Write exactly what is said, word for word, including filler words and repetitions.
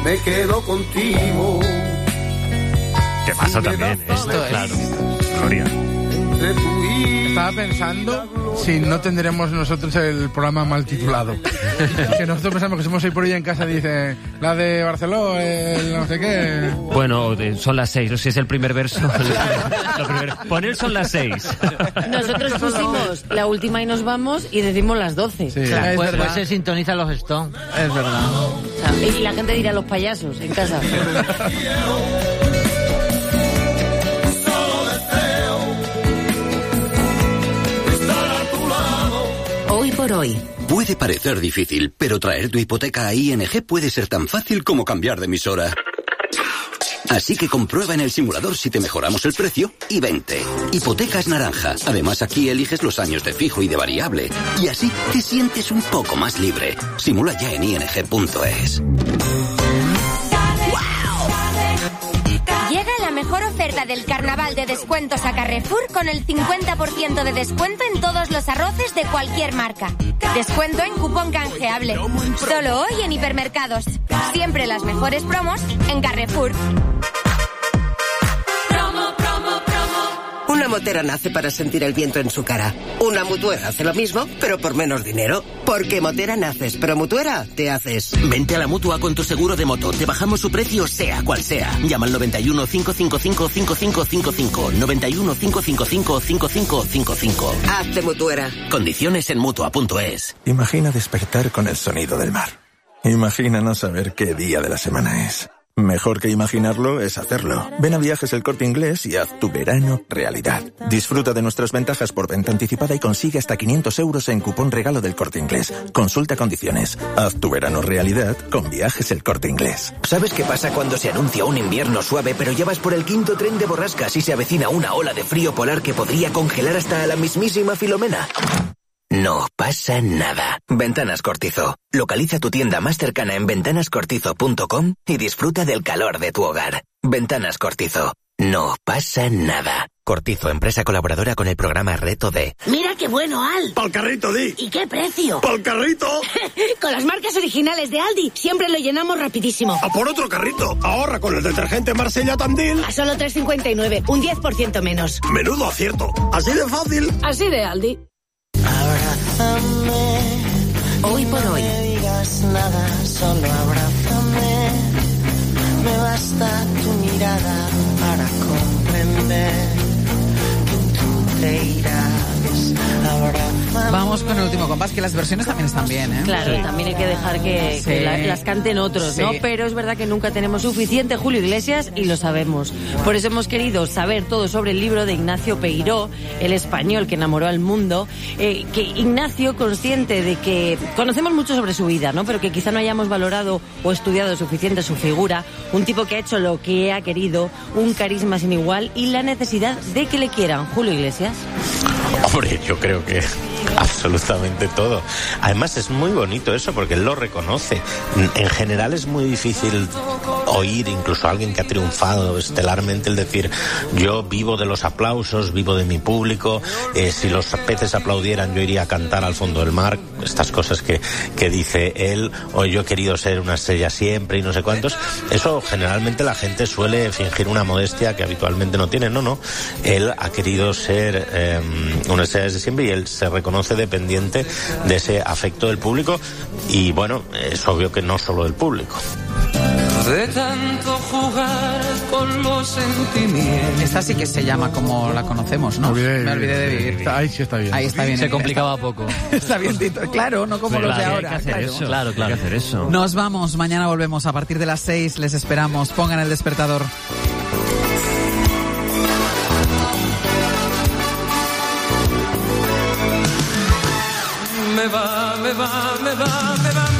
me quedo contigo. ¿Qué pasa también? Esto, claro. Gloria. Estaba pensando si no tendremos nosotros el programa mal titulado. Que nosotros pensamos que somos ahí por ahí en casa, dice la de Barceló, el no sé qué. Bueno, son las seis, no sé si es el primer verso. Lo primero, poner son las seis. Nosotros pusimos la última y nos vamos y decimos las doce. Sí, claro, pues, pues se sintonizan los Stones. Es verdad. O sea, y la gente dirá los payasos en casa. Hoy por hoy. Puede parecer difícil, pero traer tu hipoteca a I N G puede ser tan fácil como cambiar de emisora. Así que comprueba en el simulador si te mejoramos el precio y vente. Hipotecas Naranja. Además, aquí eliges los años de fijo y de variable. Y así te sientes un poco más libre. Simula ya en i n g punto es. Llega la mejor oferta del carnaval de descuentos a Carrefour con el cincuenta por ciento de descuento en todos los arroces de cualquier marca. Descuento en cupón canjeable. Solo hoy en hipermercados. Siempre las mejores promos en Carrefour. Una motera nace para sentir el viento en su cara. Una mutuera hace lo mismo, pero por menos dinero. Porque motera naces, pero mutuera te haces. Vente a la Mutua con tu seguro de moto. Te bajamos su precio sea cual sea. Llama al noventa y uno, cinco cinco cinco, cinco cinco cinco cinco. noventa y uno, cinco cinco cinco, cinco cinco cinco cinco. Hazte mutuera. Condiciones en mutua punto es. Imagina despertar con el sonido del mar. Imagina no saber qué día de la semana es. Mejor que imaginarlo es hacerlo. Ven a Viajes El Corte Inglés y haz tu verano realidad. Disfruta de nuestras ventajas por venta anticipada y consigue hasta quinientos euros en cupón regalo del Corte Inglés. Consulta condiciones. Haz tu verano realidad con Viajes El Corte Inglés. ¿Sabes qué pasa cuando se anuncia un invierno suave, pero ya vas por el quinto tren de borrascas y se avecina una ola de frío polar que podría congelar hasta a la mismísima Filomena? No pasa nada. Ventanas Cortizo. Localiza tu tienda más cercana en ventanas cortizo punto com y disfruta del calor de tu hogar. Ventanas Cortizo. No pasa nada. Cortizo, empresa colaboradora con el programa Reto D. Mira qué bueno, Al. ¡Pal carrito, Di! ¿Y qué precio? ¡Pal carrito! Con las marcas originales de Aldi siempre lo llenamos rapidísimo. ¡A por otro carrito! Ahorra con el detergente Marsella Tandil. A solo tres cincuenta y nueve, un diez por ciento menos. Menudo acierto. Así de fácil. Así de Aldi. Abrázame. Hoy por hoy. No me digas nada, solo abrázame. Me basta tu mirada para comprender que tú te irás. Abrázame. Vamos con el último compás, que las versiones también están bien, ¿eh? Claro, sí. también hay que dejar que, sí. que la, las canten otros, sí. ¿no? Pero es verdad que nunca tenemos suficiente Julio Iglesias y lo sabemos. Por eso hemos querido saber todo sobre el libro de Ignacio Peiró, el español que enamoró al mundo. Eh, que Ignacio, consciente de que conocemos mucho sobre su vida, ¿no? Pero que quizá no hayamos valorado o estudiado suficiente su figura. Un tipo que ha hecho lo que ha querido, un carisma sin igual y la necesidad de que le quieran. Julio Iglesias. Hombre, yo creo que absolutamente todo. Además es muy bonito eso porque él lo reconoce. En general es muy difícil oír incluso a alguien que ha triunfado estelarmente el decir yo vivo de los aplausos, vivo de mi público, eh, si los peces aplaudieran yo iría a cantar al fondo del mar, estas cosas que, que dice él, o yo he querido ser una estrella siempre y no sé cuántos. Eso generalmente la gente suele fingir una modestia que habitualmente no tiene. No, no, él ha querido ser eh, una estrella desde siempre y él se reconoce dependiente de ese afecto del público y bueno, es obvio que no solo del público. De tanto jugar con los sentimientos. Esta sí que se llama como la conocemos, ¿no? Olvidé Me olvidé de vivir. Ahí sí está bien. Ahí está bien. Se complicaba poco. Está bien, Tito. Claro, no como Pero los de claro, ahora. Hay que hacer claro. eso. Claro, claro. Hay que hacer eso. Nos vamos. Mañana volvemos a partir de las seis. Les esperamos. Pongan el despertador. Me va, me va, me va, me va.